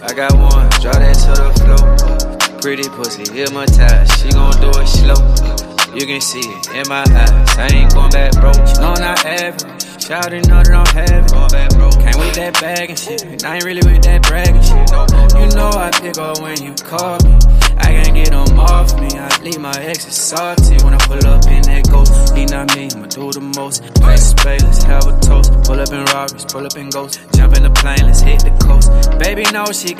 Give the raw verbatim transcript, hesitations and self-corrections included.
I got one, draw that to the floor. Pretty pussy, hypnotized, she gon' do it slow. You can see it in my eyes, I ain't going back broke. No, not average, shouting know that I'm having. Came with that bag and shit, and I ain't really with that bragging shit. You know I pick up when you call me. I can't get them off me, I leave my exes salty. When I pull up in that ghost, he not me, I'ma do the most. Place spade, let's have a toast. Pull up in Rarries, pull up in Ghost. Jump in the plane, let's hit the coast. Baby know she